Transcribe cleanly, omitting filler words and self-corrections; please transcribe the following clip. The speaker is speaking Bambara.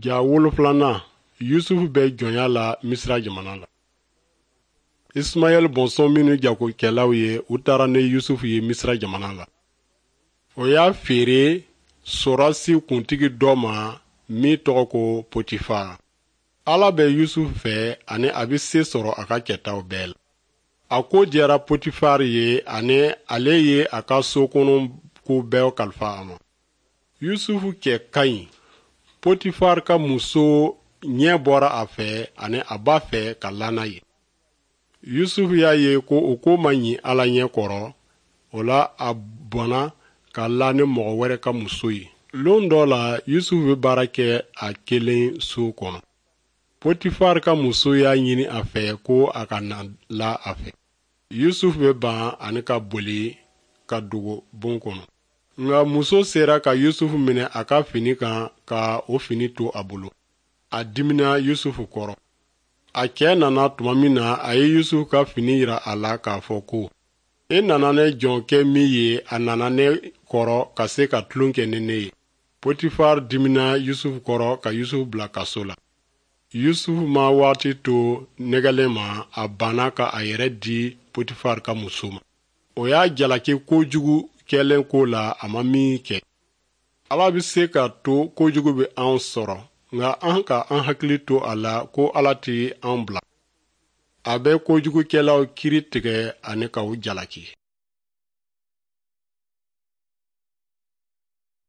Ja wolofilana Yusufu bɛ jɔnya la Misira jamana la. Ismael bɔnsɔn minnu jagokɛlaw ye u taara ni Yusufu ye Misira jamana la. O y'a feere Sorasi kuntigi dɔ ma min tɔgɔ ko Potifara. Ala bɛ Yusufu fɛ ani a bɛ se sɔrɔ a ka kɛtaw bɛɛ la. A ko diyara Potifari ye ani ale ye a ka so kɔnɔ ko bɛɛ kalifa a ma. Yusufu cɛ ka ɲi. Potifari ka muso ɲɛ bɔra a fɛ ani a b'a fɛ ka lana ye. Yusufu y'a ye ko o ko ma ɲi Ala ɲɛ kɔrɔ, o la a bɔnna ka la ni mɔgɔ wɛrɛ ka muso ye. Lon dɔ la Yusufu bɛ baara kɛ a kelen so kɔnɔ. Potifari ka muso y'a ɲini a fɛ ko a ka na la a fɛ. Yusufu bɛ ban ani ka boli ka dogo bon kɔnɔ. Nka muso sera ka Yusufu minɛ a ka fini kan ka o fini to a bolo. A dimina Yusufu kɔrɔ. A cɛ nana tuma min na a ye Yusufu ka fini yira a la k'a fɔ ko e nana ne jɔn kɛ min ye a nana ne kɔrɔ ka se ka tulon kɛ ni ne ye. Potifari dimina Yusufu kɔrɔ ka Yusufu bila kaso la. Yusufu ma waati to nɛgɛlen ma a banna ka a yɛrɛ di Potifari ka muso ma. O y'a jalaki kojugu kɛlen ko la a ma min kɛ. Ala bɛ se ka to kojugu bɛ anw sɔrɔ nka an ka an hakili to a la ko Ala tɛ anw bila. A bɛ kojugukɛlaw kiri tigɛ ani k'u jalaki.